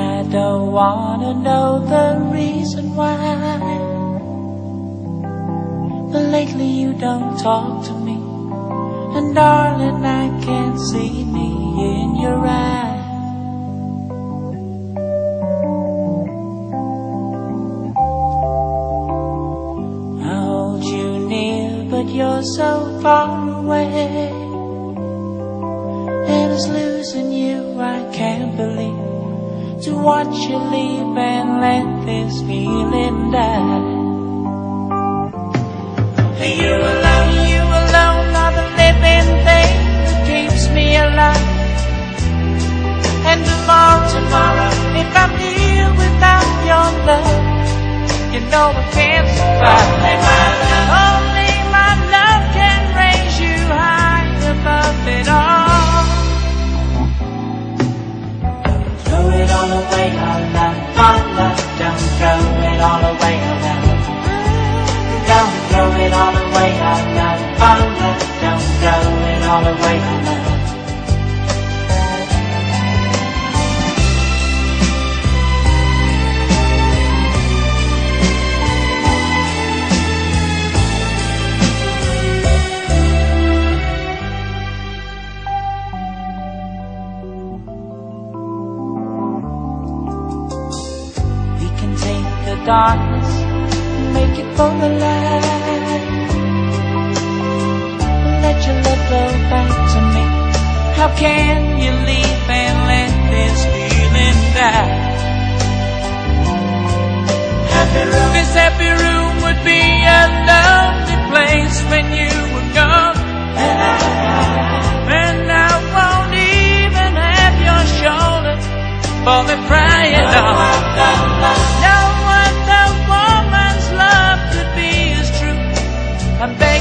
I don't wanna know the reason why, but lately you don't talk to me, and darling, I can't see me in your eyes. I hold you near, but you're so far away, and it's losing you I can't believe, to watch you leave and let this feeling die. You alone are the living thing that keeps me alive. And tomorrow, if I'm here without your love, you know I can't survive. Only my love can raise you high above it all. Throw it all away, our love, don't throw it all away, our love. Don't throw it all away, our love, don't throw it all away, our love. We can take the darkness, make it for the light. Let your love flow back to me. How can you leave and let this feeling die? This happy room would be a lonely place when you were gone, and I won't even have your shoulder for the crying on. No other woman's love could be as true. I'm